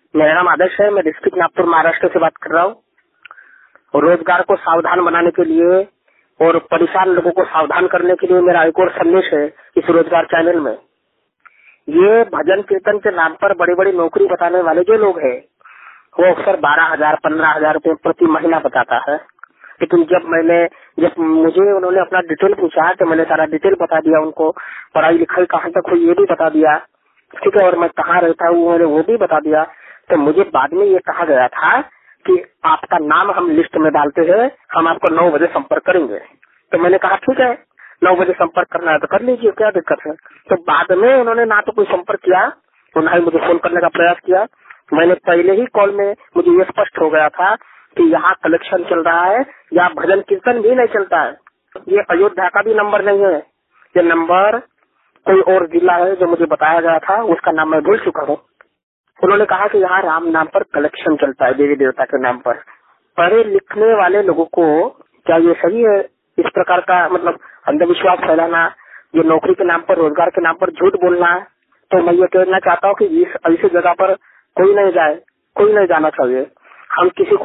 मेरा नाम आदर्श है। मैं डिस्ट्रिक्ट नागपुर महाराष्ट्र से बात कर रहा हूँ। रोजगार को सावधान बनाने के लिए और परेशान लोगों को सावधान करने के लिए मेरा एक और संदेश है इस रोजगार चैनल में। ये भजन कीर्तन के नाम पर बड़ी बड़ी नौकरी बताने वाले जो लोग हैं वो अक्सर 12,000 15,000 रुपए प्रति महीना बताता है। लेकिन जब मुझे उन्होंने अपना डिटेल पूछा तो मैंने सारा डिटेल बता दिया उनको, पढ़ाई लिखाई कहाँ तक हुई ये भी बता दिया, ठीक है, और मैं कहाँ रहता हूँ मैंने वो भी बता दिया। तो मुझे बाद में ये कहा गया था कि आपका नाम हम लिस्ट में डालते हैं, हम आपको 9 बजे संपर्क करेंगे। तो मैंने कहा ठीक है, 9 बजे संपर्क करना है तो कर लीजिए, क्या दिक्कत है। तो बाद में उन्होंने ना तो कोई संपर्क किया और ना ही मुझे फोन करने का प्रयास किया। मैंने पहले ही कॉल में मुझे ये स्पष्ट हो गया था कि यहाँ कलेक्शन चल रहा है, यहाँ भजन कीर्तन भी नहीं चलता है। ये अयोध्या का भी नंबर नहीं है, ये नंबर कोई और जिला है जो मुझे बताया गया था, उसका नाम मैं भूल चुका हूँ। उन्होंने कहा कि यहाँ राम नाम पर कलेक्शन चलता है, देवी देवता के नाम पर। पढ़े लिखने वाले लोगों को क्या ये सही है इस प्रकार का मतलब अंधविश्वास फैलाना, ये नौकरी के नाम पर रोजगार के नाम पर झूठ बोलना है। तो मैं ये कहना चाहता हूँ कि इस ऐसी जगह पर कोई नहीं जाए, कोई नहीं जाना चाहिए। हम किसी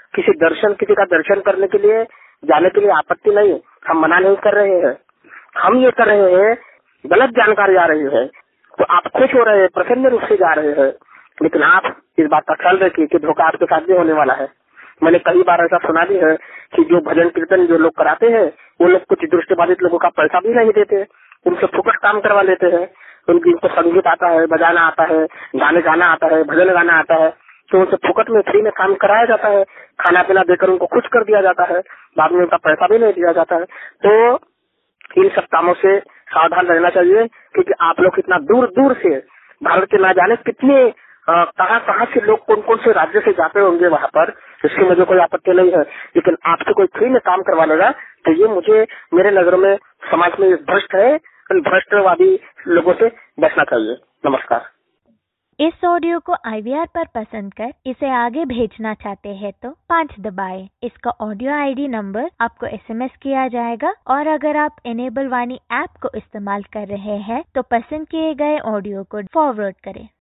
का दर्शन करने के लिए जाने के लिए आपत्ति नहीं, हम मना नहीं कर रहे हैं। हम ये कर रहे हैं गलत जानकारी आ रही है तो आप खुश हो रहे हैं, प्रसन्न रूप से जा रहे हैं, लेकिन आप इस बात का ख्याल रखिए कि धोखा आपके साथ भी होने वाला है। मैंने कई बार ऐसा सुना भी है कि जो भजन कीर्तन जो लोग कराते हैं वो लोग कुछ दृष्टिबाधित लोगों का पैसा भी नहीं देते, उनसे फुकट काम करवा लेते हैं। उनको संगीत आता है, बजाना आता है, गाने गाना आता है, भजन गाना आता है, तो उनसे फुकट में फ्री में काम कराया जाता है, खाना पीना देकर उनको खुश कर दिया जाता है, बाद में उनका पैसा भी नहीं दिया जाता है। तो इन सब कामों से सावधान रहना चाहिए, क्योंकि आप लोग इतना दूर दूर से भारत के ना जाने कितने कहाँ से लोग कौन कौन से राज्य से जाते होंगे वहाँ पर, इसकी मुझे कोई आपत्ति नहीं है। लेकिन आपसे कोई फ्री में काम करवा लेगा तो ये मुझे मेरे नजरों में समाज में भ्रष्ट है, भ्रष्टवादी लोगों से बचना चाहिए। नमस्कार। इस ऑडियो को IVR पर पसंद कर इसे आगे भेजना चाहते हैं तो 5 दबाएं। इसका ऑडियो ID नंबर आपको SMS किया जाएगा और अगर आप इनेबल वाणी ऐप को इस्तेमाल कर रहे हैं तो पसंद किए गए ऑडियो को फॉरवर्ड करें।